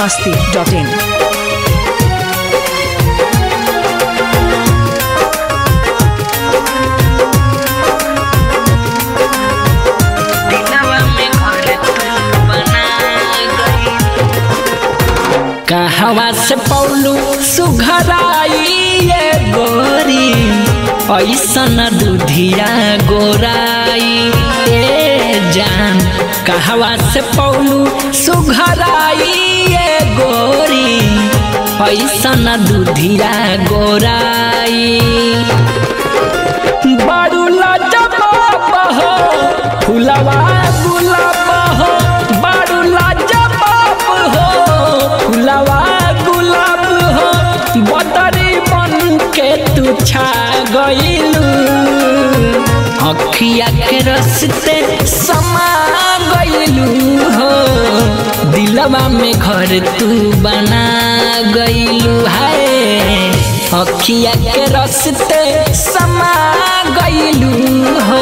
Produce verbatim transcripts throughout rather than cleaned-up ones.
masti dot in. कहवा से पौलू सुघराई ये गोरी ऐसन दूधिया गोराई ए जान। कहवा से पौलू सुघराई ये गोरी ऐसन दूधिया गोराई। बड़ू लाजवाब हो फुलवा गुलाब हो, बड़ू लाजवाब हो फुलवा गुलाब हो, बदरी बन के तू छा गइलू। अखिया के रस्ते समा गइलू हो, दिलवा में घर तू बना गइलू है। अखिया के रस्ते समा गइलू हो।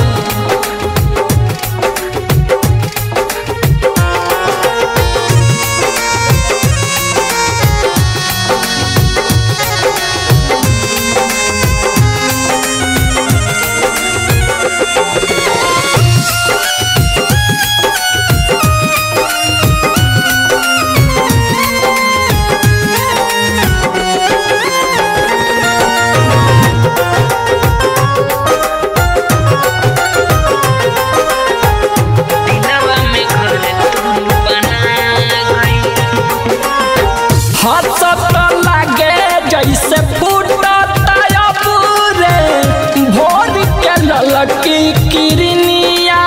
जैसे फूटता पूरे भोर के ललकी किरनिया,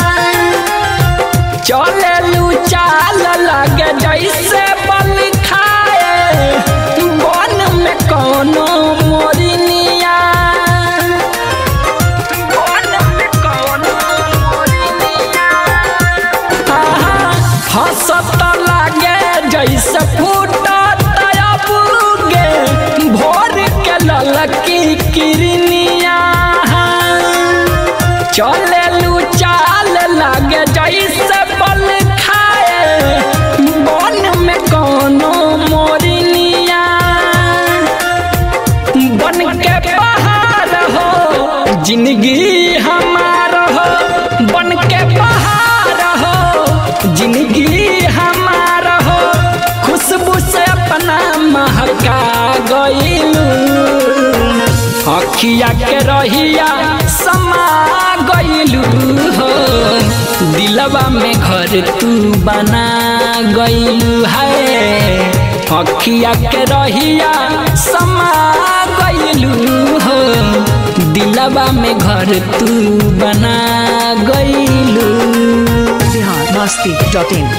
चलेलू चाल लगे जैसे बल खाए वन में कोनो मोरनिया। वन में कोनो मोरनिया हंसत लागे जैसे फूटता ललकी किरनिया, चलेलू चाल लगे जैसे बल खाए वन में कोनो मोरनिया। बन के पहाड़ हो जिंदगी हमार हो, बन के पहाड़ हो जिंदगी हमार हो, खुशबू से अपना महका गइलू। अखिया के रहिया समा गइलू हो, दिलवा में घर तू बना गइलू है। अखिया के रहिया समा गइलू हो, दिलवा में घर तू बना गइलू। Bihar masti dot in.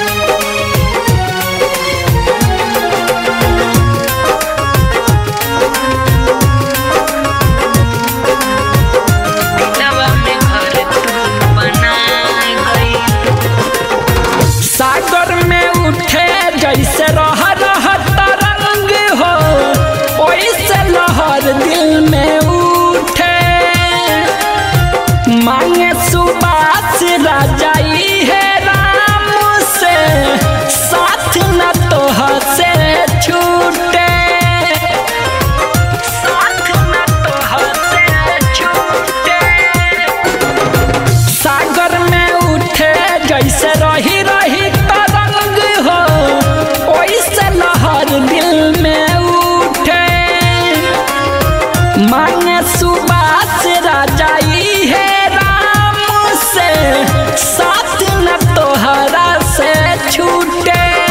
सागर में उठे जैसे रह रह तरंग हो, वैसे लहर दिल में उठे। मांगे सुबास राजाई है राम से, साथ न तोह से छूटे। साथ न तोह से छूटे। सागर में उठे जैसे रही रही तरंग हो, वैसे लहर दिल में उठे। मांगे सुबास राजाई है राम से, साथ न तोहरा से छूटे।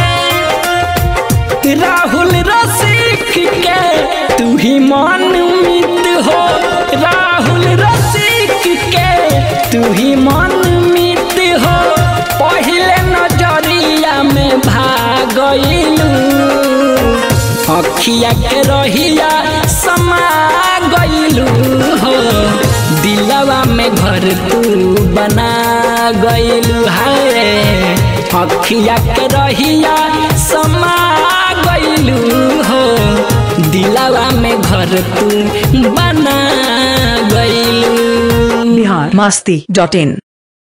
राहुल रसिक के तू ही मनमीत हो, राहुल रसिक के तू ही मनमीत हो, पहले नजरिया में भागइलू। अखिया के रहिया समा गइलू हो, दिलवा में घर तू बना गइलू है। अखिया के रहिया समा गइलू हो, दिलवा में घर तू बना गइलू। Bihar masti dot in.